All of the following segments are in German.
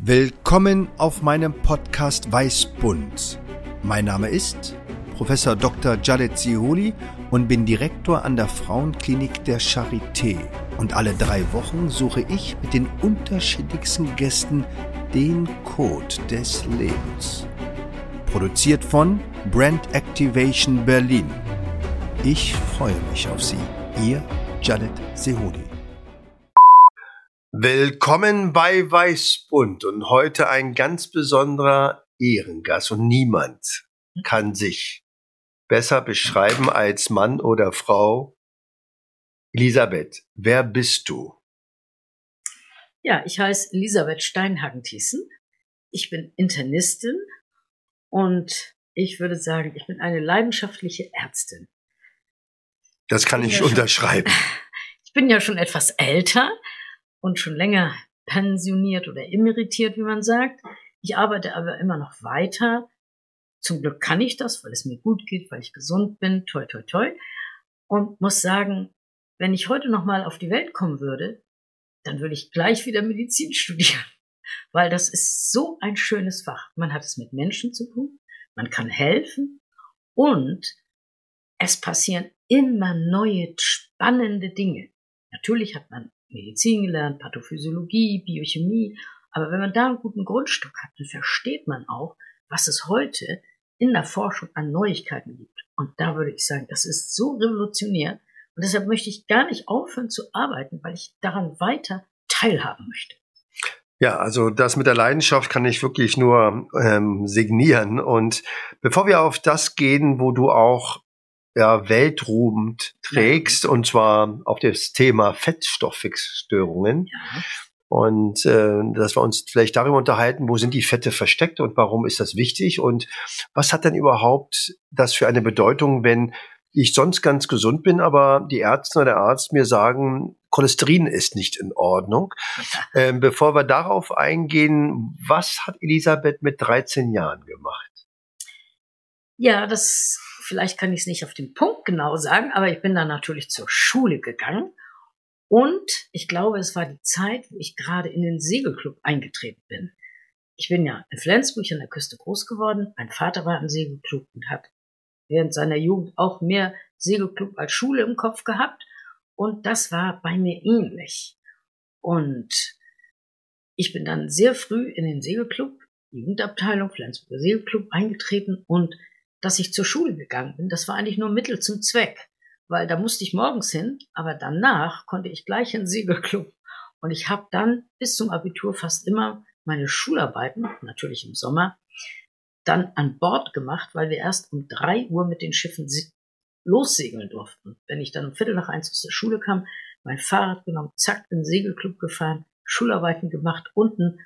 Willkommen auf meinem Podcast Weißbund. Mein Name ist Professor Dr. Jadet Ziholi und bin Direktor an der Frauenklinik der Charité. Und alle 3 Wochen suche ich mit den unterschiedlichsten Gästen den Code des Lebens. Produziert von Brand Activation Berlin. Ich freue mich auf Sie. Ihr Jadet Ziholi. Willkommen bei Weißbund und heute ein ganz besonderer Ehrengast und niemand kann sich besser beschreiben als Mann oder Frau. Elisabeth, wer bist du? Ja, ich heiße Elisabeth Steinhagen-Thiessen. Ich bin Internistin und ich würde sagen, ich bin eine leidenschaftliche Ärztin. Das kann ich unterschreiben. Ich bin ja schon etwas älter und schon länger pensioniert oder emeritiert, wie man sagt. Ich arbeite aber immer noch weiter. Zum Glück kann ich das, weil es mir gut geht, weil ich gesund bin, toi, toi, toi. Und muss sagen, wenn ich heute noch mal auf die Welt kommen würde, dann würde ich gleich wieder Medizin studieren. Weil das ist so ein schönes Fach. Man hat es mit Menschen zu tun, man kann helfen und es passieren immer neue, spannende Dinge. Natürlich hat man Medizin gelernt, Pathophysiologie, Biochemie, aber wenn man da einen guten Grundstock hat, dann versteht man auch, was es heute in der Forschung an Neuigkeiten gibt. Und da würde ich sagen, das ist so revolutionär und deshalb möchte ich gar nicht aufhören zu arbeiten, weil ich daran weiter teilhaben möchte. Ja, also das mit der Leidenschaft kann ich wirklich nur signieren. Und bevor wir auf das gehen, wo du auch Weltruhm trägst, und zwar auf das Thema Fettstoffwechselstörungen. Ja. Und dass wir uns vielleicht darüber unterhalten, wo sind die Fette versteckt und warum ist das wichtig und was hat denn überhaupt das für eine Bedeutung, wenn ich sonst ganz gesund bin, aber die Ärztin oder der Arzt mir sagen, Cholesterin ist nicht in Ordnung. Bevor wir darauf eingehen, was hat Elisabeth mit 13 Jahren gemacht? Ja, vielleicht kann ich es nicht auf den Punkt genau sagen, aber ich bin dann natürlich zur Schule gegangen und ich glaube, es war die Zeit, wo ich gerade in den Segelclub eingetreten bin. Ich bin ja in Flensburg an der Küste groß geworden. Mein Vater war im Segelclub und hat während seiner Jugend auch mehr Segelclub als Schule im Kopf gehabt und das war bei mir ähnlich. Und ich bin dann sehr früh in den Segelclub, Jugendabteilung, Flensburger Segelclub eingetreten und dass ich zur Schule gegangen bin, das war eigentlich nur Mittel zum Zweck, weil da musste ich morgens hin, aber danach konnte ich gleich in den Segelclub und ich habe dann bis zum Abitur fast immer meine Schularbeiten, natürlich im Sommer, dann an Bord gemacht, weil wir erst um 3 Uhr mit den Schiffen lossegeln durften. Wenn ich dann um 1:15 aus der Schule kam, mein Fahrrad genommen, zack, in den Segelclub gefahren, Schularbeiten gemacht, unten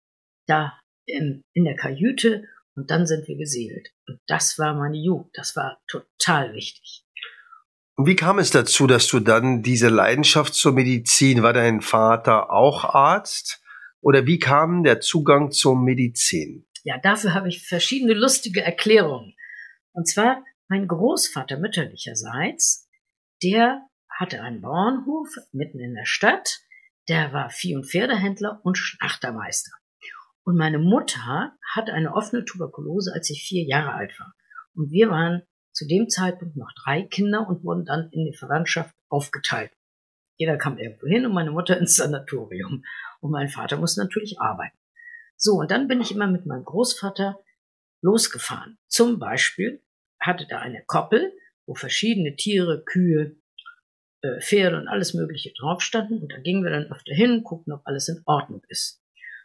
da in der Kajüte und dann sind wir gesegelt. Und das war meine Jugend, das war total wichtig. Und wie kam es dazu, dass du dann diese Leidenschaft zur Medizin, war dein Vater auch Arzt? Oder wie kam der Zugang zur Medizin? Ja, dafür habe ich verschiedene lustige Erklärungen. Und zwar mein Großvater mütterlicherseits, der hatte einen Bauernhof mitten in der Stadt, der war Vieh- und Pferdehändler und Schlachtermeister. Und meine Mutter hatte eine offene Tuberkulose, als ich 4 Jahre alt war. Und wir waren zu dem Zeitpunkt noch 3 Kinder und wurden dann in die Verwandtschaft aufgeteilt. Jeder kam irgendwo hin und meine Mutter ins Sanatorium. Und mein Vater musste natürlich arbeiten. So, und dann bin ich immer mit meinem Großvater losgefahren. Zum Beispiel hatte da eine Koppel, wo verschiedene Tiere, Kühe, Pferde und alles Mögliche drauf standen. Und da gingen wir dann öfter hin, guckten, ob alles in Ordnung ist.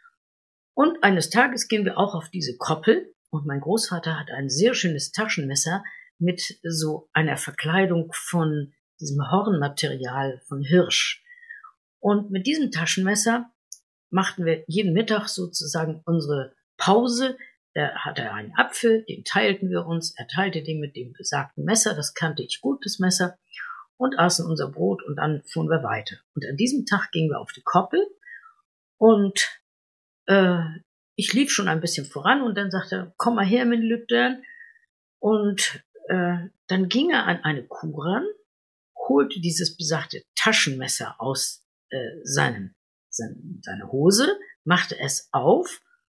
Und eines Tages gehen wir auch auf diese Koppel und mein Großvater hat ein sehr schönes Taschenmesser mit so einer Verkleidung von diesem Hornmaterial von Hirsch. Und mit diesem Taschenmesser machten wir jeden Mittag sozusagen unsere Pause. Da hatte er einen Apfel, den teilten wir uns, er teilte den mit dem besagten Messer, das kannte ich gut, das Messer, und aßen unser Brot und dann fuhren wir weiter. Und an diesem Tag gingen wir auf die Koppel und ich lief schon ein bisschen voran und dann sagte er, komm mal her, mein Lübdern. Und dann ging er an eine Kuh ran, holte dieses besagte Taschenmesser aus seiner Hose, machte es auf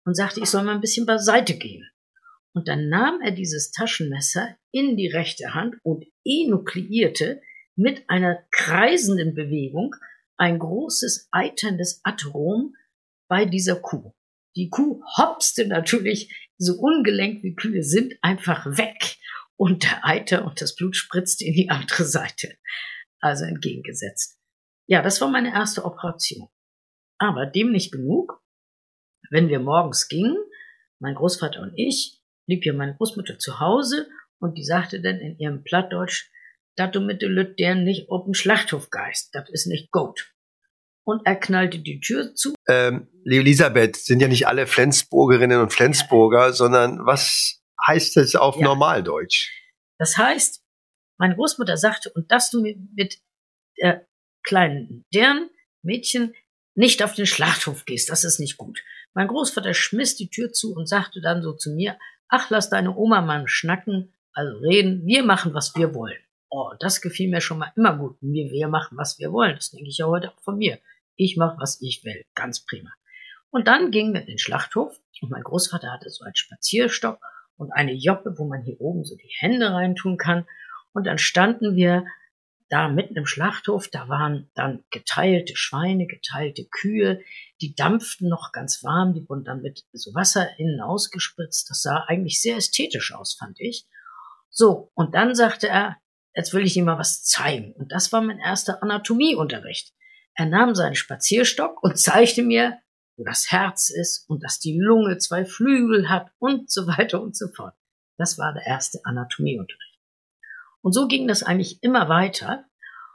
und sagte, ich soll mal ein bisschen beiseite gehen. Und dann nahm er dieses Taschenmesser in die rechte Hand und enukleierte mit einer kreisenden Bewegung ein großes eiterndes Atom bei dieser Kuh. Die Kuh hopste natürlich, so ungelenkt wie Kühe sind, einfach weg. Und der Eiter und das Blut spritzte in die andere Seite. Also entgegengesetzt. Ja, das war meine erste Operation. Aber dem nicht genug. Wenn wir morgens gingen, mein Großvater und ich, blieb ja meine Großmutter zu Hause und die sagte dann in ihrem Plattdeutsch, dat du mit de Lüt deren nicht auf den Schlachthof geist, das ist nicht gut. Und er knallte die Tür zu. Elisabeth, sind ja nicht alle Flensburgerinnen und Flensburger, sondern was heißt das auf Normaldeutsch? Das heißt, meine Großmutter sagte, und dass du mit der kleinen deren Mädchen nicht auf den Schlachthof gehst, das ist nicht gut. Mein Großvater schmiss die Tür zu und sagte dann so zu mir, ach, lass deine Oma mal schnacken, also reden, wir machen, was wir wollen. Oh, das gefiel mir schon mal immer gut. Wir machen, was wir wollen. Das denke ich ja heute auch von mir. Ich mache, was ich will. Ganz prima. Und dann gingen wir in den Schlachthof und mein Großvater hatte so einen Spazierstock und eine Joppe, wo man hier oben so die Hände reintun kann. Und dann standen wir da mitten im Schlachthof, da waren dann geteilte Schweine, geteilte Kühe, die dampften noch ganz warm, die wurden dann mit so Wasser innen ausgespritzt. Das sah eigentlich sehr ästhetisch aus, fand ich. So, und dann sagte er, jetzt will ich ihm mal was zeigen. Und das war mein erster Anatomieunterricht. Er nahm seinen Spazierstock und zeigte mir, wo das Herz ist und dass die Lunge 2 Flügel hat und so weiter und so fort. Das war der erste Anatomieunterricht. Und so ging das eigentlich immer weiter.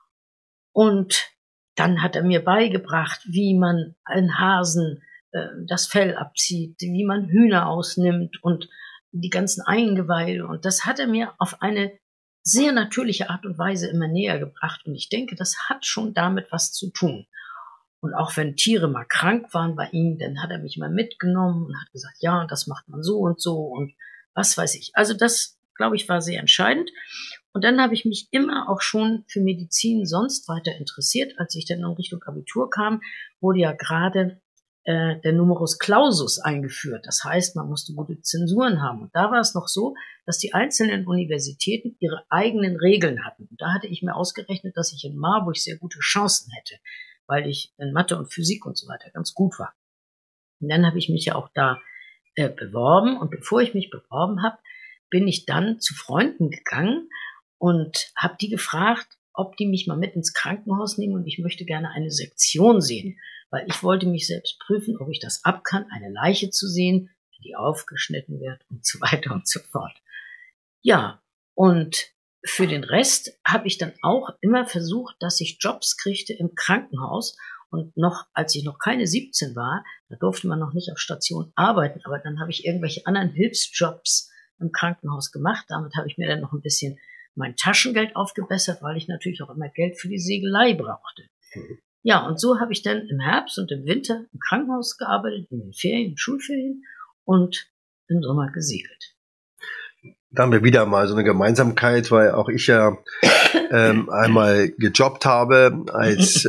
Und dann hat er mir beigebracht, wie man einen Hasen das Fell abzieht, wie man Hühner ausnimmt und die ganzen Eingeweide. Und das hat er mir auf eine sehr natürliche Art und Weise immer näher gebracht. Und ich denke, das hat schon damit was zu tun. Und auch wenn Tiere mal krank waren bei ihm, dann hat er mich mal mitgenommen und hat gesagt, ja, und das macht man so und was weiß ich. Also das, glaube ich, war sehr entscheidend. Und dann habe ich mich immer auch schon für Medizin sonst weiter interessiert. Als ich dann in Richtung Abitur kam, wurde ja gerade der Numerus Clausus eingeführt. Das heißt, man musste gute Zensuren haben. Und da war es noch so, dass die einzelnen Universitäten ihre eigenen Regeln hatten. Und da hatte ich mir ausgerechnet, dass ich in Marburg sehr gute Chancen hätte, weil ich in Mathe und Physik und so weiter ganz gut war. Und dann habe ich mich ja auch da beworben. Und bevor ich mich beworben habe, bin ich dann zu Freunden gegangen und habe die gefragt, ob die mich mal mit ins Krankenhaus nehmen und ich möchte gerne eine Sektion sehen, weil ich wollte mich selbst prüfen, ob ich das ab kann, eine Leiche zu sehen, die aufgeschnitten wird und so weiter und so fort. Ja, und für den Rest habe ich dann auch immer versucht, dass ich Jobs kriegte im Krankenhaus und noch, als ich noch keine 17 war, da durfte man noch nicht auf Station arbeiten, aber dann habe ich irgendwelche anderen Hilfsjobs im Krankenhaus gemacht. Damit habe ich mir dann noch ein bisschen mein Taschengeld aufgebessert, weil ich natürlich auch immer Geld für die Segelei brauchte. Ja, und so habe ich dann im Herbst und im Winter im Krankenhaus gearbeitet, in den Ferien, Schulferien und im Sommer gesegelt. Da haben wir wieder mal so eine Gemeinsamkeit, weil auch ich ja einmal gejobbt habe als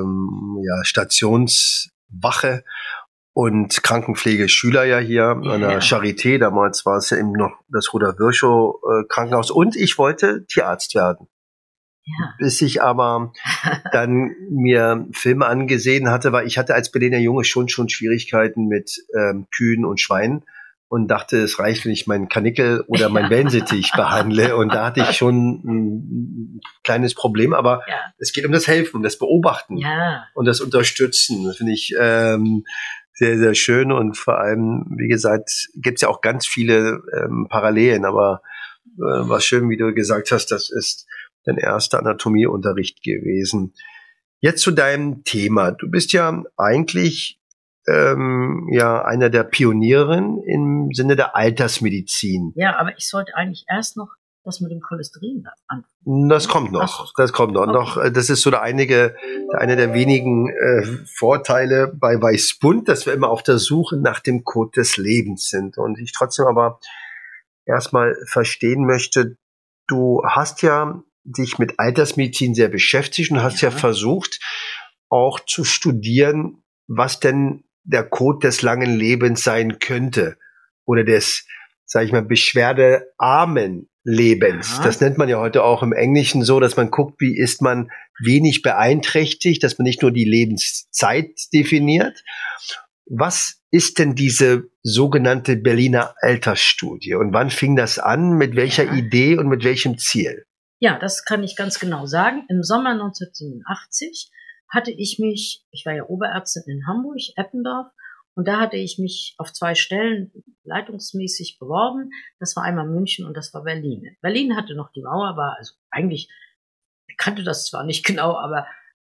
Stationswache und Krankenpflegeschüler ja hier an der Charité. Damals war es ja eben noch das Rudolf-Virchow-Krankenhaus und ich wollte Tierarzt werden. Ja. Bis ich aber dann mir Filme angesehen hatte, weil ich hatte als Berliner Junge schon Schwierigkeiten mit Kühen und Schweinen und dachte, es reicht, wenn ich meinen Kanickel oder meinen Wellensittich behandle. Und da hatte ich schon ein kleines Problem, aber es geht um das Helfen, um das Beobachten und das Unterstützen. Das finde ich sehr, sehr schön und vor allem, wie gesagt, gibt es ja auch ganz viele Parallelen, aber war schön, wie du gesagt hast, das ist dein erster Anatomieunterricht gewesen. Jetzt zu deinem Thema. Du bist ja eigentlich einer der Pionierinnen im Sinne der Altersmedizin. Ja, aber ich sollte eigentlich erst noch das mit dem Cholesterin anfangen. Das kommt noch. Das kommt noch. Okay. Das ist so einer der wenigen Vorteile bei Weißbund, dass wir immer auf der Suche nach dem Code des Lebens sind. Und ich trotzdem aber erstmal verstehen möchte, du hast ja dich mit Altersmedizin sehr beschäftigt und hast ja versucht, auch zu studieren, was denn der Code des langen Lebens sein könnte oder des, sage ich mal, beschwerdearmen Lebens. Ja. Das nennt man ja heute auch im Englischen so, dass man guckt, wie ist man wenig beeinträchtigt, dass man nicht nur die Lebenszeit definiert. Was ist denn diese sogenannte Berliner Altersstudie und wann fing das an, mit welcher Idee und mit welchem Ziel? Ja, das kann ich ganz genau sagen. Im Sommer 1987 hatte ich war ja Oberärztin in Hamburg, Eppendorf, und da hatte ich mich auf 2 Stellen leitungsmäßig beworben. Das war einmal München und das war Berlin. Berlin hatte noch die Mauer, war also eigentlich, ich kannte das zwar nicht genau, aber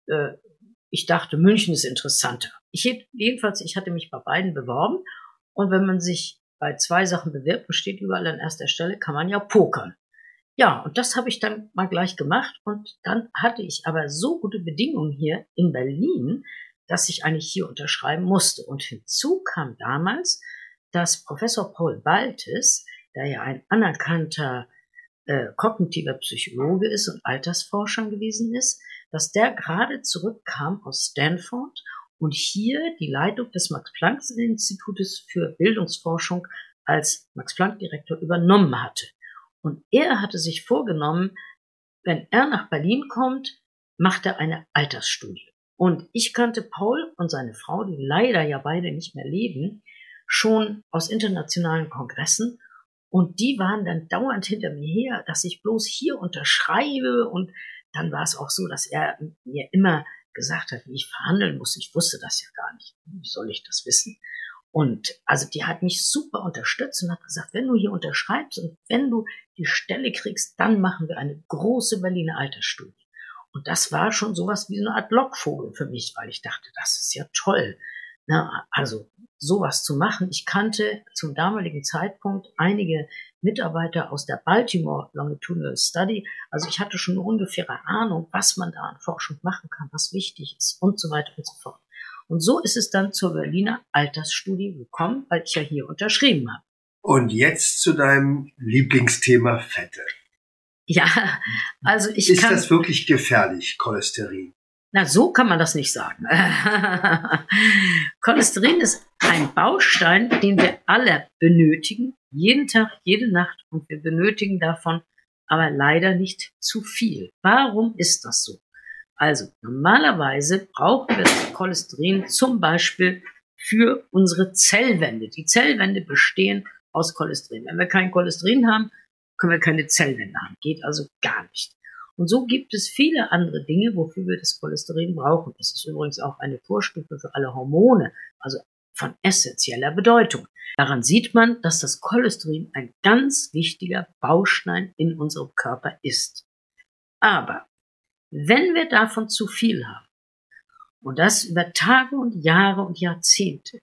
ich dachte, München ist interessanter. Ich hatte mich bei beiden beworben, und wenn man sich bei 2 Sachen bewirbt und steht überall an erster Stelle, kann man ja pokern. Ja, und das habe ich dann mal gleich gemacht, und dann hatte ich aber so gute Bedingungen hier in Berlin, dass ich eigentlich hier unterschreiben musste. Und hinzu kam damals, dass Professor Paul Baltes, der ja ein anerkannter kognitiver Psychologe ist und Altersforscher gewesen ist, dass der gerade zurückkam aus Stanford und hier die Leitung des Max-Planck-Institutes für Bildungsforschung als Max-Planck-Direktor übernommen hatte. Und er hatte sich vorgenommen, wenn er nach Berlin kommt, macht er eine Altersstudie. Und ich kannte Paul und seine Frau, die leider ja beide nicht mehr leben, schon aus internationalen Kongressen. Und die waren dann dauernd hinter mir her, dass ich bloß hier unterschreibe. Und dann war es auch so, dass er mir immer gesagt hat, wie ich verhandeln muss. Ich wusste das ja gar nicht. Wie soll ich das wissen? Und also die hat mich super unterstützt und hat gesagt, wenn du hier unterschreibst und wenn du die Stelle kriegst, dann machen wir eine große Berliner Altersstudie. Und das war schon sowas wie so eine Art Lockvogel für mich, weil ich dachte, das ist ja toll. Na, also sowas zu machen. Ich kannte zum damaligen Zeitpunkt einige Mitarbeiter aus der Baltimore Longitudinal Study. Also ich hatte schon eine ungefähre Ahnung, was man da an Forschung machen kann, was wichtig ist und so weiter und so fort. Und so ist es dann zur Berliner Altersstudie gekommen, weil ich ja hier unterschrieben habe. Und jetzt zu deinem Lieblingsthema Fette. Ja, also Ist das wirklich gefährlich, Cholesterin? Na, so kann man das nicht sagen. Cholesterin ist ein Baustein, den wir alle benötigen, jeden Tag, jede Nacht, und wir benötigen davon aber leider nicht zu viel. Warum ist das so? Also normalerweise brauchen wir das Cholesterin zum Beispiel für unsere Zellwände. Die Zellwände bestehen aus Cholesterin. Wenn wir kein Cholesterin haben, können wir keine Zellwände haben. Geht also gar nicht. Und so gibt es viele andere Dinge, wofür wir das Cholesterin brauchen. Das ist übrigens auch eine Vorstufe für alle Hormone, also von essentieller Bedeutung. Daran sieht man, dass das Cholesterin ein ganz wichtiger Baustein in unserem Körper ist. Aber wenn wir davon zu viel haben, und das über Tage und Jahre und Jahrzehnte,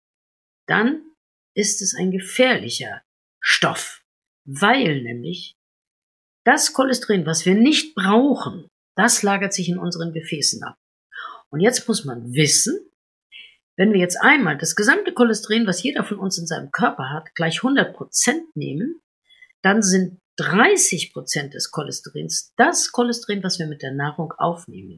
dann ist es ein gefährlicher Stoff, weil nämlich das Cholesterin, was wir nicht brauchen, das lagert sich in unseren Gefäßen ab. Und jetzt muss man wissen, wenn wir jetzt einmal das gesamte Cholesterin, was jeder von uns in seinem Körper hat, gleich 100% nehmen, dann sind 30% des Cholesterins das Cholesterin, was wir mit der Nahrung aufnehmen.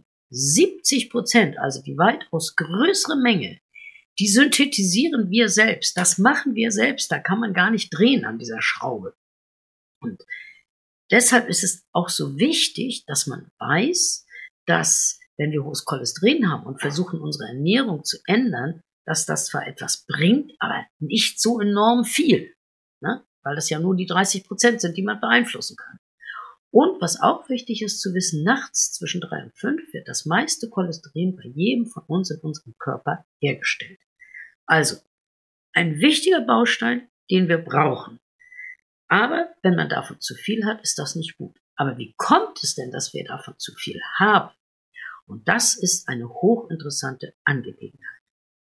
70%, also die weitaus größere Menge, die synthetisieren wir selbst. Das machen wir selbst. Da kann man gar nicht drehen an dieser Schraube. Und deshalb ist es auch so wichtig, dass man weiß, dass wenn wir hohes Cholesterin haben und versuchen, unsere Ernährung zu ändern, dass das zwar etwas bringt, aber nicht so enorm viel, ne? Weil das ja nur die 30% sind, die man beeinflussen kann. Und was auch wichtig ist zu wissen, nachts zwischen 3 und 5 wird das meiste Cholesterin bei jedem von uns in unserem Körper hergestellt. Also ein wichtiger Baustein, den wir brauchen. Aber wenn man davon zu viel hat, ist das nicht gut. Aber wie kommt es denn, dass wir davon zu viel haben? Und das ist eine hochinteressante Angelegenheit.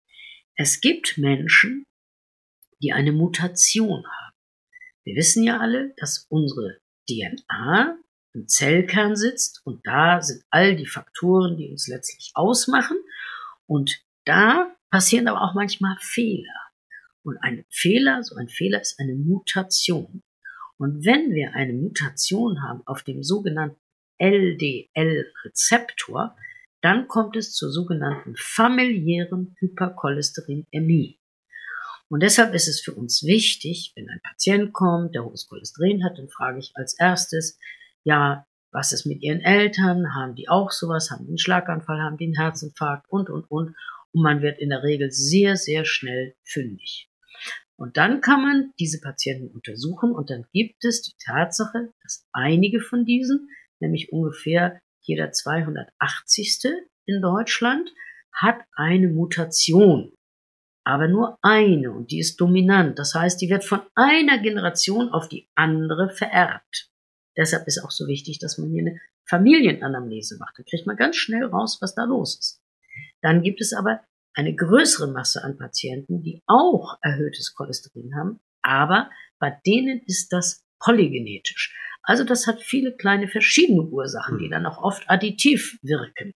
Es gibt Menschen, die eine Mutation haben. Wir wissen ja alle, dass unsere DNA im Zellkern sitzt und da sind all die Faktoren, die uns letztlich ausmachen. Und da passieren aber auch manchmal Fehler. Und ein Fehler ist eine Mutation. Und wenn wir eine Mutation haben auf dem sogenannten LDL-Rezeptor, dann kommt es zur sogenannten familiären Hypercholesterinämie. Und deshalb ist es für uns wichtig, wenn ein Patient kommt, der hohes Cholesterin hat, dann frage ich als erstes, ja, was ist mit Ihren Eltern? Haben die auch sowas? Haben die einen Schlaganfall? Haben die einen Herzinfarkt? Und. Und man wird in der Regel sehr, sehr schnell fündig. Und dann kann man diese Patienten untersuchen und dann gibt es die Tatsache, dass einige von diesen, nämlich ungefähr jeder 280. in Deutschland, hat eine Mutation. Aber nur eine und die ist dominant. Das heißt, die wird von einer Generation auf die andere vererbt. Deshalb ist auch so wichtig, dass man hier eine Familienanamnese macht. Da kriegt man ganz schnell raus, was da los ist. Dann gibt es aber eine größere Masse an Patienten, die auch erhöhtes Cholesterin haben, aber bei denen ist das polygenetisch. Also das hat viele kleine verschiedene Ursachen, die dann auch oft additiv wirken.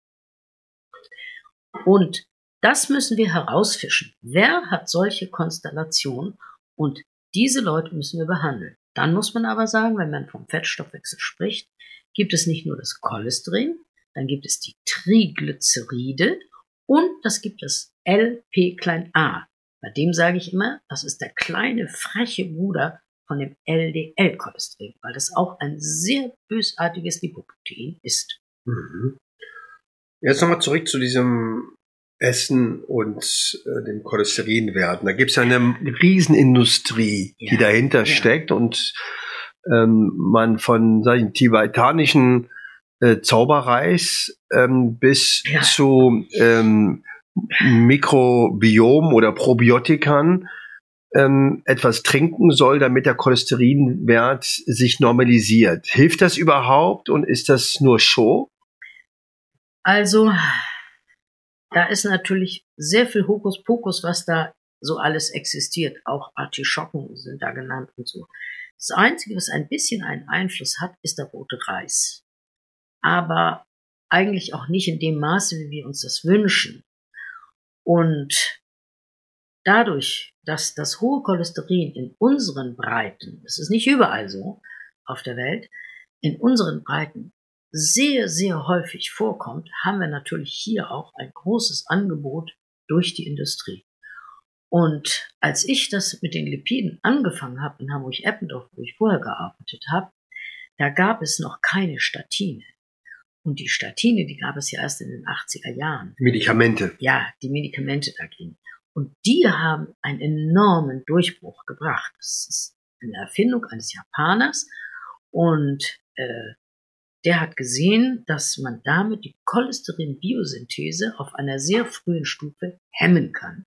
Und das müssen wir herausfischen. Wer hat solche Konstellationen? Und diese Leute müssen wir behandeln. Dann muss man aber sagen, wenn man vom Fettstoffwechsel spricht, gibt es nicht nur das Cholesterin, dann gibt es die Triglyceride und das gibt es LP-a. Bei dem sage ich immer, das ist der kleine, freche Bruder von dem LDL-Cholesterin, weil das auch ein sehr bösartiges Lipoprotein ist. Jetzt nochmal zurück zu diesem Essen und dem Cholesterinwerten. Da gibt es ja eine Riesenindustrie, die dahinter steckt und man von tibetanischen Zauberreis bis zu Mikrobiom oder Probiotikern etwas trinken soll, damit der Cholesterinwert sich normalisiert. Hilft das überhaupt und ist das nur Show? Also, da ist natürlich sehr viel Hokuspokus, was da so alles existiert. Auch Artischocken sind da genannt und so. Das Einzige, was ein bisschen einen Einfluss hat, ist der rote Reis. Aber eigentlich auch nicht in dem Maße, wie wir uns das wünschen. Und dadurch, dass das hohe Cholesterin in unseren Breiten, das ist nicht überall so auf der Welt, in unseren Breiten sehr, sehr häufig vorkommt, haben wir natürlich hier auch ein großes Angebot durch die Industrie. Und als ich das mit den Lipiden angefangen habe in Hamburg-Eppendorf, wo ich vorher gearbeitet habe, da gab es noch keine Statine. Und die Statine, die gab es ja erst in den 80er Jahren. Medikamente. Ja, die Medikamente dagegen. Und die haben einen enormen Durchbruch gebracht. Das ist eine Erfindung eines Japaners und der hat gesehen, dass man damit die Cholesterin-Biosynthese auf einer sehr frühen Stufe hemmen kann.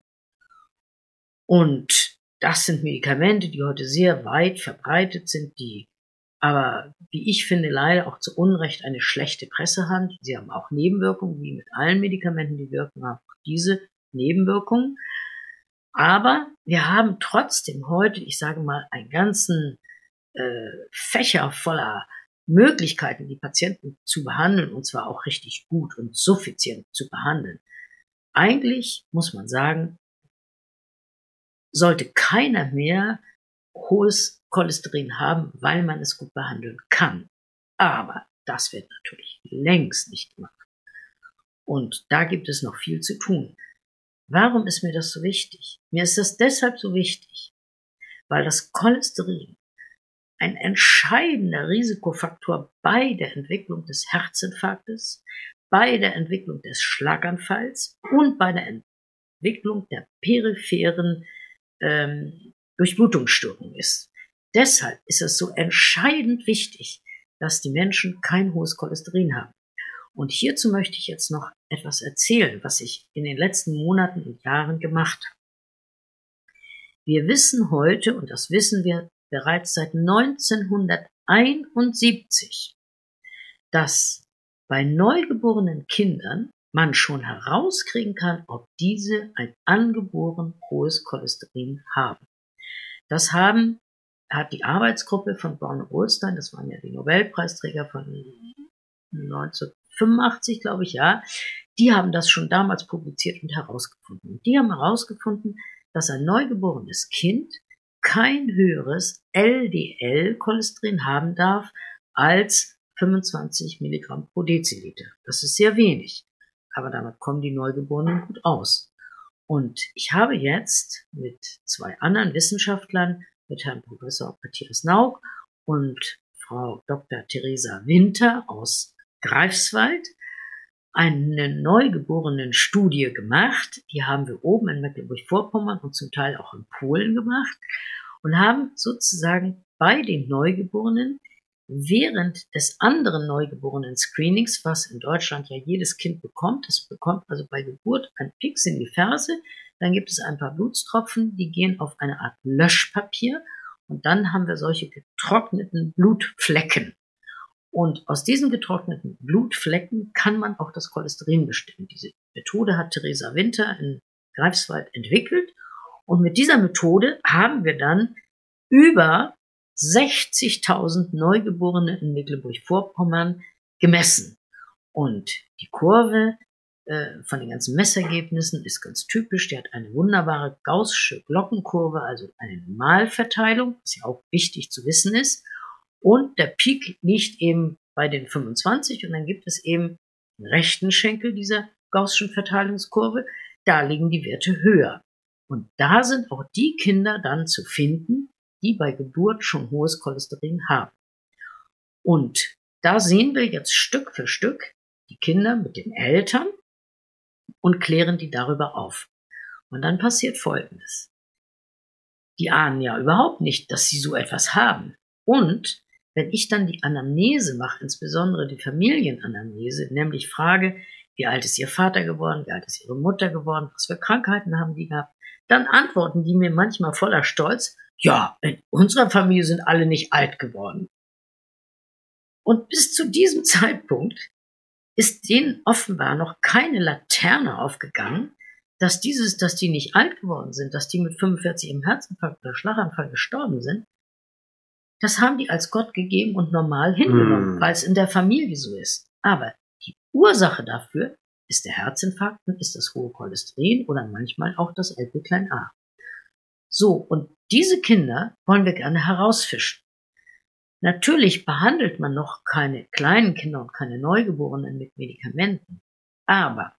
Und das sind Medikamente, die heute sehr weit verbreitet sind, die aber, wie ich finde, leider auch zu Unrecht eine schlechte Presse haben. Sie haben auch Nebenwirkungen, wie mit allen Medikamenten, die wirken, haben auch diese Nebenwirkungen. Aber wir haben trotzdem heute, ich sage mal, einen ganzen Fächer voller Möglichkeiten, die Patienten zu behandeln, und zwar auch richtig gut und suffizient zu behandeln. Eigentlich muss man sagen, sollte keiner mehr hohes Cholesterin haben, weil man es gut behandeln kann. Aber das wird natürlich längst nicht gemacht. Und da gibt es noch viel zu tun. Warum ist mir das so wichtig? Mir ist das deshalb so wichtig, weil das Cholesterin ein entscheidender Risikofaktor bei der Entwicklung des Herzinfarktes, bei der Entwicklung des Schlaganfalls und bei der Entwicklung der peripheren Durchblutungsstörung ist. Deshalb ist es so entscheidend wichtig, dass die Menschen kein hohes Cholesterin haben. Und hierzu möchte ich jetzt noch etwas erzählen, was ich in den letzten Monaten und Jahren gemacht habe. Wir wissen heute, und das wissen wir bereits seit 1971, dass bei neugeborenen Kindern man schon herauskriegen kann, ob diese ein angeboren hohes Cholesterin haben. Das hat die Arbeitsgruppe von Braun und Goldstein, das waren ja die Nobelpreisträger von 1985, glaube ich, ja, die haben das schon damals publiziert und herausgefunden. Und die haben herausgefunden, dass ein neugeborenes Kind kein höheres LDL-Cholesterin haben darf als 25 Milligramm pro Deziliter. Das ist sehr wenig. aber damit kommen die Neugeborenen gut aus. Und ich habe jetzt mit 2 anderen Wissenschaftlern, mit Herrn Professor Matthias Nauk und Frau Dr. Theresa Winter aus Greifswald, eine Neugeborenen-Studie gemacht. Die haben wir oben in Mecklenburg-Vorpommern und zum Teil auch in Polen gemacht und haben sozusagen bei den Neugeborenen während des anderen Neugeborenen-Screenings, was in Deutschland ja jedes Kind bekommt, das bekommt also bei Geburt ein Pieks in die Ferse, dann gibt es ein paar Blutstropfen, die gehen auf eine Art Löschpapier und dann haben wir solche getrockneten Blutflecken. Und aus diesen getrockneten Blutflecken kann man auch das Cholesterin bestimmen. Diese Methode hat Theresa Winter in Greifswald entwickelt. Und mit dieser Methode haben wir dann über 60.000 Neugeborene in Mecklenburg-Vorpommern gemessen. Und die Kurve von den ganzen Messergebnissen ist ganz typisch. Die hat eine wunderbare gaußsche Glockenkurve, also eine Normalverteilung, was ja auch wichtig zu wissen ist. Und der Peak liegt eben bei den 25 und dann gibt es eben den rechten Schenkel dieser gaußschen Verteilungskurve. Da liegen die Werte höher. Und da sind auch die Kinder dann zu finden, die bei Geburt schon hohes Cholesterin haben. Und da sehen wir jetzt Stück für Stück die Kinder mit den Eltern und klären die darüber auf. Und dann passiert Folgendes. Die ahnen ja überhaupt nicht, dass sie so etwas haben. Und wenn ich dann die Anamnese mache, insbesondere die Familienanamnese, nämlich frage, wie alt ist Ihr Vater geworden, wie alt ist Ihre Mutter geworden, was für Krankheiten haben die gehabt, dann antworten die mir manchmal voller Stolz, ja, in unserer Familie sind alle nicht alt geworden. Und bis zu diesem Zeitpunkt ist denen offenbar noch keine Laterne aufgegangen, dass die nicht alt geworden sind, dass die mit 45 im Herzinfarkt oder Schlaganfall gestorben sind. Das haben die als Gott gegeben und normal hingenommen, weil es in der Familie so ist. Aber die Ursache dafür ist der Herzinfarkt und ist das hohe Cholesterin oder manchmal auch das Lp(a). So, und diese Kinder wollen wir gerne herausfischen. Natürlich behandelt man noch keine kleinen Kinder und keine Neugeborenen mit Medikamenten. Aber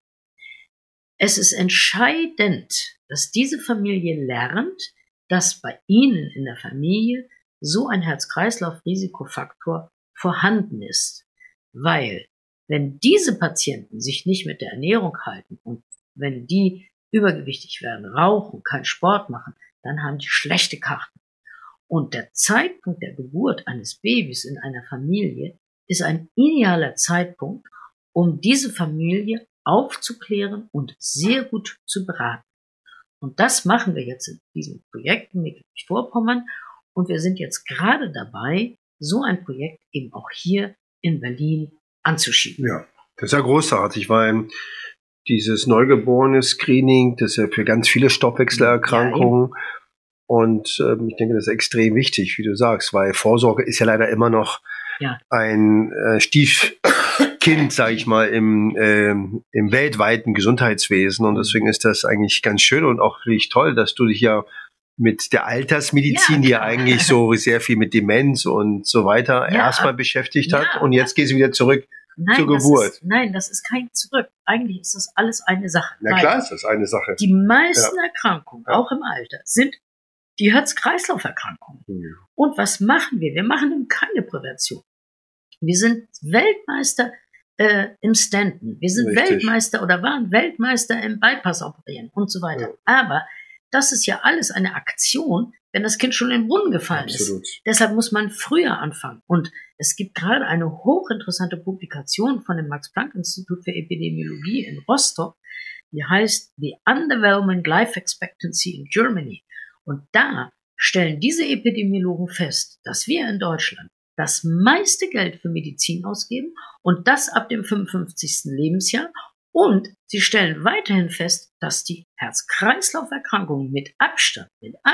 es ist entscheidend, dass diese Familie lernt, dass bei ihnen in der Familie so ein Herz-Kreislauf-Risikofaktor vorhanden ist. Weil, wenn diese Patienten sich nicht mit der Ernährung halten und wenn die übergewichtig werden, rauchen, keinen Sport machen, dann haben die schlechte Karten. Und der Zeitpunkt der Geburt eines Babys in einer Familie ist ein idealer Zeitpunkt, um diese Familie aufzuklären und sehr gut zu beraten. Und das machen wir jetzt in diesem Projekt in Mecklenburg-Vorpommern. Und wir sind jetzt gerade dabei, so ein Projekt eben auch hier in Berlin anzuschieben. Ja, das ist ja großartig, weil dieses Neugeborene-Screening, das ist ja für ganz viele Stoffwechselerkrankungen. Ja, und ich denke, das ist extrem wichtig, wie du sagst, weil Vorsorge ist ja leider immer noch ein Stiefkind, sage ich mal, im weltweiten Gesundheitswesen. Und deswegen ist das eigentlich ganz schön und auch wirklich toll, dass du dich ja mit der Altersmedizin, die ja eigentlich so sehr viel mit Demenz und so weiter erstmal beschäftigt hat. Und jetzt geht sie wieder zurück zur Geburt. Das ist kein Zurück. Eigentlich ist das alles eine Sache. Na klar ist das eine Sache. Die meisten Erkrankungen, auch im Alter, sind die Herz-Kreislauf-Erkrankungen. Und was machen wir? Wir machen eben keine Prävention. Wir sind Weltmeister im Stanton. Wir sind Weltmeister oder waren Weltmeister im Bypass operieren und so weiter. Ja. Aber das ist ja alles eine Aktion, wenn das Kind schon in den Brunnen gefallen ist. Deshalb muss man früher anfangen. Und es gibt gerade eine hochinteressante Publikation von dem Max-Planck-Institut für Epidemiologie in Rostock, die heißt The Underwhelming Life Expectancy in Germany. Und da stellen diese Epidemiologen fest, dass wir in Deutschland das meiste Geld für Medizin ausgeben und das ab dem 55. Lebensjahr. Und sie stellen weiterhin fest, dass die Herz-Kreislauf-Erkrankungen mit Abstand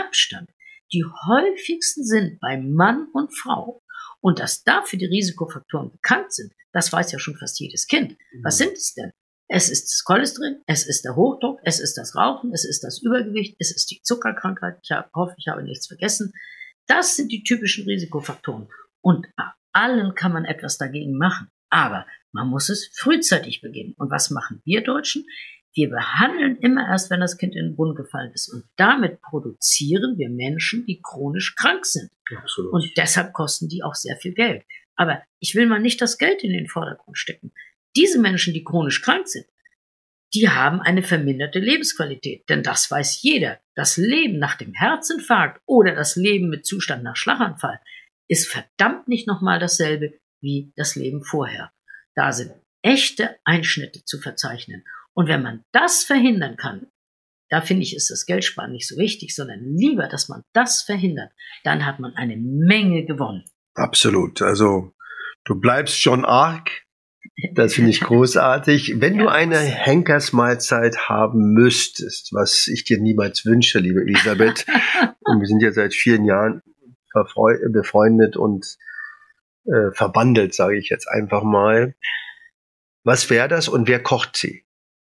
die häufigsten sind bei Mann und Frau. Und dass dafür die Risikofaktoren bekannt sind, das weiß ja schon fast jedes Kind. Was sind es denn? Es ist das Cholesterin, es ist der Hochdruck, es ist das Rauchen, es ist das Übergewicht, es ist die Zuckerkrankheit. Ich hoffe, ich habe nichts vergessen. Das sind die typischen Risikofaktoren. Und bei allen kann man etwas dagegen machen. Aber Man muss es frühzeitig beginnen. Und was machen wir Deutschen? Wir behandeln immer erst, wenn das Kind in den Brunnen gefallen ist. Und damit produzieren wir Menschen, die chronisch krank sind. Absolut. Und deshalb kosten die auch sehr viel Geld. Aber ich will mal nicht das Geld in den Vordergrund stecken. Diese Menschen, die chronisch krank sind, die haben eine verminderte Lebensqualität. Denn das weiß jeder. Das Leben nach dem Herzinfarkt oder das Leben mit Zustand nach Schlaganfall ist verdammt nicht nochmal dasselbe wie das Leben vorher. Da sind echte Einschnitte zu verzeichnen. Und wenn man das verhindern kann, da finde ich, ist das Geldsparen nicht so wichtig, sondern lieber, dass man das verhindert, dann hat man eine Menge gewonnen. Absolut. Also du bleibst John Arc. Das finde ich großartig. Wenn du eine Henkersmahlzeit haben müsstest, was ich dir niemals wünsche, liebe Elisabeth, und wir sind ja seit vielen Jahren befreundet und verbandelt, sage ich jetzt einfach mal. Was wäre das und wer kocht sie?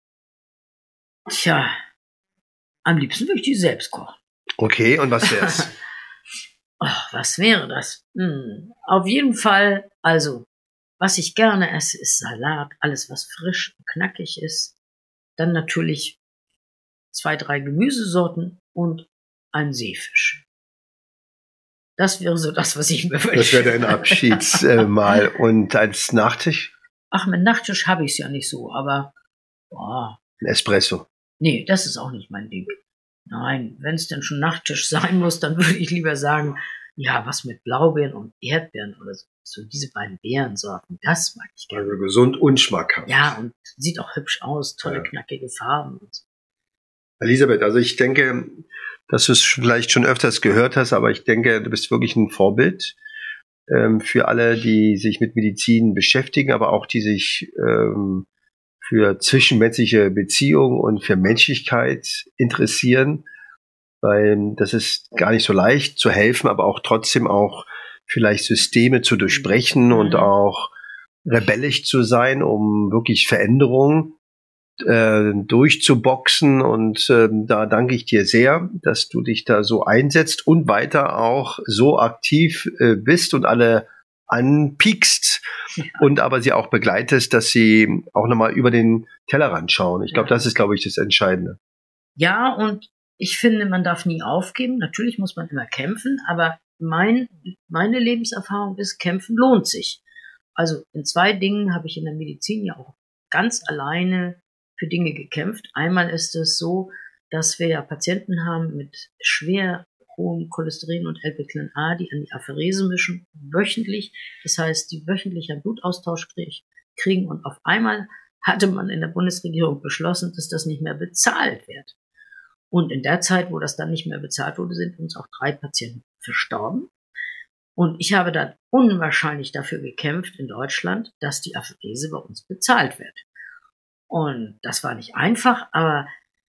Tja, am liebsten würde ich die selbst kochen. Okay, und was wär's? Was wäre das? Auf jeden Fall, also, was ich gerne esse, ist Salat, alles was frisch und knackig ist. Dann natürlich 2, 3 Gemüsesorten und ein Seefisch. Das wäre so das, was ich mir wünsche. Das wäre dein Abschiedsmahl. Und als Nachtisch? Ach, mit Nachtisch habe ich es ja nicht so, aber ein Espresso. Nee, das ist auch nicht mein Ding. Nein, wenn es denn schon Nachtisch sein muss, dann würde ich lieber sagen, ja, was mit Blaubeeren und Erdbeeren oder so. So diese beiden Beerensorten, das mag ich gerne. Also gesund und schmackhaft. Ja, und sieht auch hübsch aus, tolle, knackige Farben. Und so. Elisabeth, also ich denke, dass du es vielleicht schon öfters gehört hast, aber ich denke, du bist wirklich ein Vorbild für alle, die sich mit Medizin beschäftigen, aber auch die sich für zwischenmenschliche Beziehungen und für Menschlichkeit interessieren, weil das ist gar nicht so leicht zu helfen, aber auch trotzdem auch vielleicht Systeme zu durchbrechen und auch rebellisch zu sein, um wirklich Veränderungen durchzuboxen. Und da danke ich dir sehr, dass du dich da so einsetzt und weiter auch so aktiv bist und alle anpiekst und aber sie auch begleitest, dass sie auch nochmal über den Tellerrand schauen. Ich glaube, das ist, glaube ich, das Entscheidende. Ja, und ich finde, man darf nie aufgeben. Natürlich muss man immer kämpfen, aber meine Lebenserfahrung ist, kämpfen lohnt sich. Also in 2 Dingen habe ich in der Medizin ja auch ganz alleine für Dinge gekämpft. Einmal ist es so, dass wir ja Patienten haben mit schwer hohem Cholesterin und LPClA, die an die Apherese mischen, wöchentlich. Das heißt, die wöchentlich einen Blutaustausch kriegen und auf einmal hatte man in der Bundesregierung beschlossen, dass das nicht mehr bezahlt wird. Und in der Zeit, wo das dann nicht mehr bezahlt wurde, sind uns auch 3 Patienten verstorben. Und ich habe dann unwahrscheinlich dafür gekämpft in Deutschland, dass die Apherese bei uns bezahlt wird. Und das war nicht einfach, aber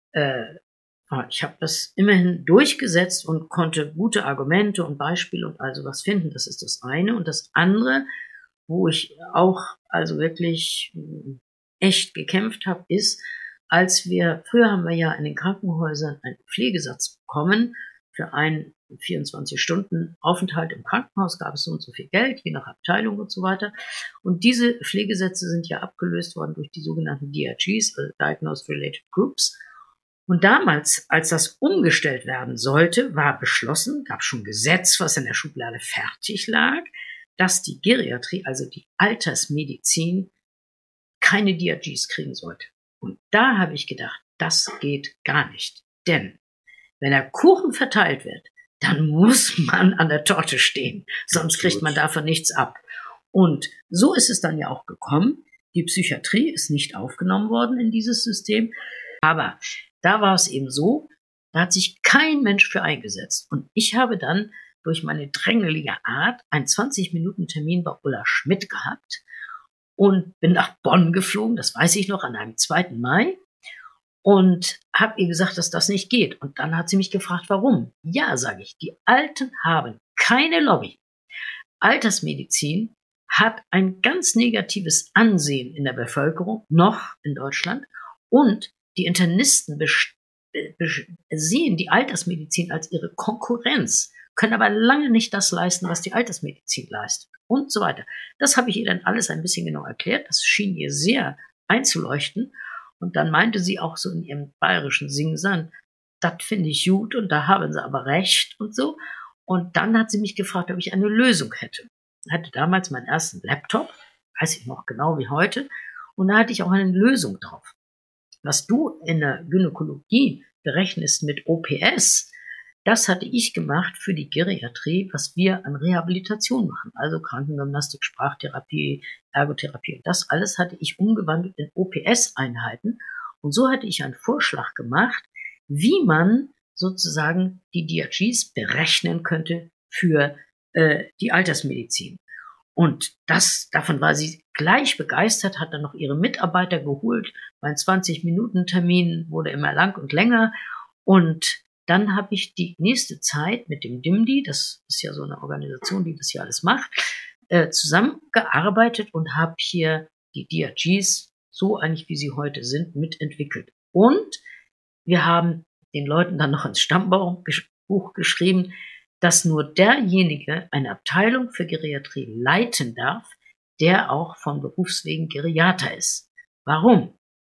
ich habe das immerhin durchgesetzt und konnte gute Argumente und Beispiele und also was finden. Das ist das eine. Und das andere, wo ich auch also wirklich echt gekämpft habe, ist, früher haben wir ja in den Krankenhäusern einen Pflegesatz bekommen. Für einen 24-Stunden-Aufenthalt im Krankenhaus gab es so und so viel Geld, je nach Abteilung und so weiter. Und diese Pflegesätze sind ja abgelöst worden durch die sogenannten DRGs, also Diagnosed Related Groups. Und damals, als das umgestellt werden sollte, war beschlossen, gab schon Gesetz, was in der Schublade fertig lag, dass die Geriatrie, also die Altersmedizin, keine DRGs kriegen sollte. Und da habe ich gedacht, das geht gar nicht. Denn wenn der Kuchen verteilt wird, dann muss man an der Torte stehen. Sonst kriegt man davon nichts ab. Und so ist es dann ja auch gekommen. Die Psychiatrie ist nicht aufgenommen worden in dieses System. Aber da war es eben so, da hat sich kein Mensch für eingesetzt. Und ich habe dann durch meine drängelige Art einen 20-Minuten-Termin bei Ulla Schmidt gehabt und bin nach Bonn geflogen, das weiß ich noch, an einem 2. Mai. Und habe ihr gesagt, dass das nicht geht. Und dann hat sie mich gefragt, warum. Ja, sage ich, die Alten haben keine Lobby. Altersmedizin hat ein ganz negatives Ansehen in der Bevölkerung, noch in Deutschland. Und die Internisten sehen die Altersmedizin als ihre Konkurrenz. können aber lange nicht das leisten, was die Altersmedizin leistet und so weiter. Das habe ich ihr dann alles ein bisschen genau erklärt. Das schien ihr sehr einzuleuchten. Und dann meinte sie auch so in ihrem bayerischen Singsang, das finde ich gut und da haben sie aber recht und so. Und dann hat sie mich gefragt, ob ich eine Lösung hätte. Ich hatte damals meinen ersten Laptop, weiß ich noch genau wie heute, und da hatte ich auch eine Lösung drauf. Was du in der Gynäkologie berechnest mit OPS, das hatte ich gemacht für die Geriatrie, was wir an Rehabilitation machen. Also Krankengymnastik, Sprachtherapie, Ergotherapie. Und das alles hatte ich umgewandelt in OPS-Einheiten. Und so hatte ich einen Vorschlag gemacht, wie man sozusagen die DRGs berechnen könnte für die Altersmedizin. Und davon war sie gleich begeistert, hat dann noch ihre Mitarbeiter geholt. Mein 20-Minuten-Termin wurde immer lang und länger. Und dann habe ich die nächste Zeit mit dem DIMDI, das ist ja so eine Organisation, die das hier alles macht, zusammengearbeitet und habe hier die DRGs, so eigentlich wie sie heute sind, mitentwickelt. Und wir haben den Leuten dann noch ins Stammbuch geschrieben, dass nur derjenige eine Abteilung für Geriatrie leiten darf, der auch von Berufswegen Geriater ist. Warum?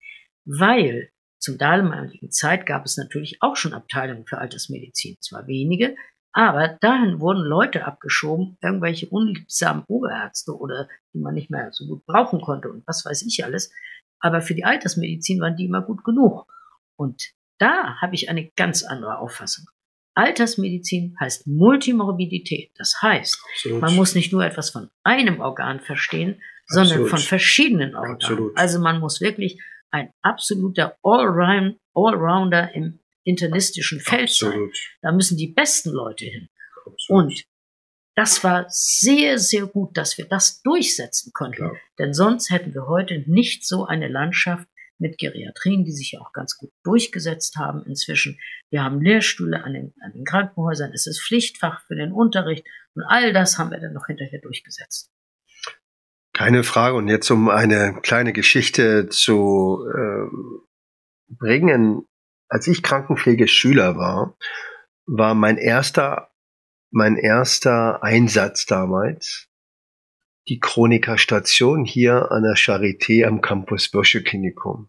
Weil zum damaligen Zeit gab es natürlich auch schon Abteilungen für Altersmedizin, zwar wenige, aber dahin wurden Leute abgeschoben, irgendwelche unliebsamen Oberärzte oder die man nicht mehr so gut brauchen konnte und was weiß ich alles. Aber für die Altersmedizin waren die immer gut genug. Und da habe ich eine ganz andere Auffassung. Altersmedizin heißt Multimorbidität. Das heißt, absolut, man muss nicht nur etwas von einem Organ verstehen, sondern absolut, von verschiedenen Organen. Absolut. Also man muss wirklich ein absoluter Allrounder im internistischen Feld absolut sein. Da müssen die besten Leute hin. Absolut. Und das war sehr, sehr gut, dass wir das durchsetzen konnten. Klar. Denn sonst hätten wir heute nicht so eine Landschaft mit Geriatrien, die sich ja auch ganz gut durchgesetzt haben inzwischen. Wir haben Lehrstühle an den Krankenhäusern, es ist Pflichtfach für den Unterricht und all das haben wir dann noch hinterher durchgesetzt. Keine Frage. Und jetzt, um eine kleine Geschichte zu bringen. Als ich Krankenpflegeschüler war mein erster Einsatz damals die Chroniker-Station hier an der Charité am Campus Bosche Klinikum.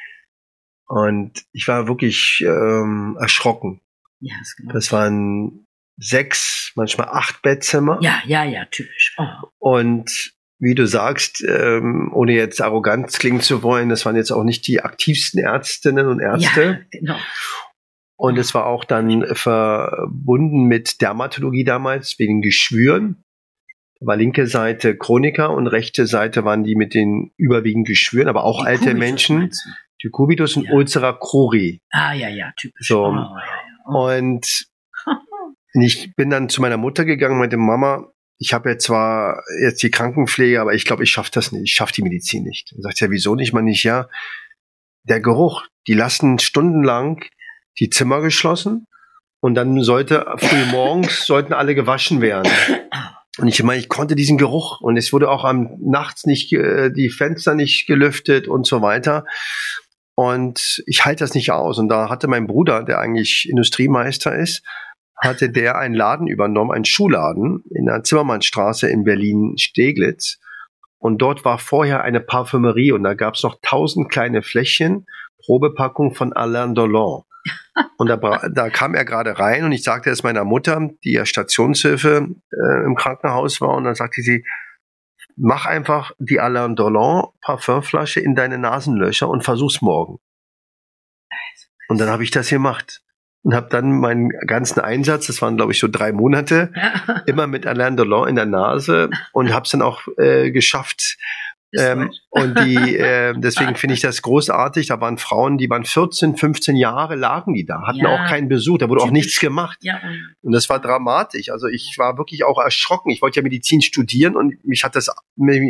Und ich war wirklich erschrocken. Ja, das waren 6, manchmal 8 Bettzimmer. Ja, typisch. Oh. Und wie du sagst, ohne jetzt arrogant klingen zu wollen, das waren jetzt auch nicht die aktivsten Ärztinnen und Ärzte. Ja, genau. Und es war auch dann verbunden mit Dermatologie damals, wegen Geschwüren. War linke Seite Chroniker und rechte Seite waren die mit den überwiegend Geschwüren, aber auch alte Cubitus, Menschen. Decubitus und Ulcera cruri. Ja, typisch. So. Und ich bin dann zu meiner Mutter gegangen und meinte, Mama, ich habe zwar jetzt die Krankenpflege, aber ich glaube, ich schaffe das nicht. Ich schaffe die Medizin nicht. Und sagt ja, wieso nicht? Man nicht, ja. Der Geruch, die lassen stundenlang die Zimmer geschlossen und dann sollten alle gewaschen werden. Und ich meine, ich konnte diesen Geruch und es wurde auch nachts nicht, die Fenster nicht gelüftet und so weiter. Und ich halte das nicht aus. Und da hatte mein Bruder, der eigentlich Industriemeister ist, hatte der einen Laden übernommen, einen Schuhladen in der Zimmermannstraße in Berlin-Steglitz. Und dort war vorher eine Parfümerie und da gab es noch 1000 kleine Fläschchen, Probepackung von Alain Delon. Und da kam er gerade rein und ich sagte es meiner Mutter, die ja Stationshilfe im Krankenhaus war, und dann sagte sie, mach einfach die Alain Delon Parfümflasche in deine Nasenlöcher und versuch's morgen. Und dann habe ich das gemacht und habe dann meinen ganzen Einsatz, das waren glaube ich so 3 Monate, immer mit Alain Delon in der Nase und habe es dann auch geschafft. Und deswegen finde ich das großartig. Da waren Frauen, die waren 14, 15 Jahre lagen die da, hatten auch keinen Besuch, da wurde auch nichts gemacht. Ja. Und das war dramatisch. Also ich war wirklich auch erschrocken. Ich wollte ja Medizin studieren und mich hat das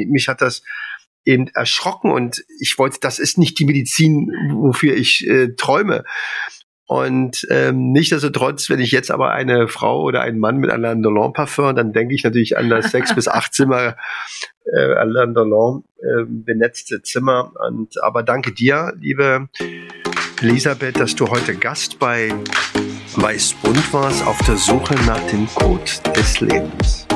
eben erschrocken und ich wollte, das ist nicht die Medizin, wofür ich träume. Und nichtsdestotrotz, wenn ich jetzt aber eine Frau oder einen Mann mit Alain Delon Parfum, dann denke ich natürlich an das 6 bis 8 Zimmer Alain Delon benetzte Zimmer. Aber danke dir, liebe Elisabeth, dass du heute Gast bei Weißbunt war es auf der Suche nach dem Code des Lebens.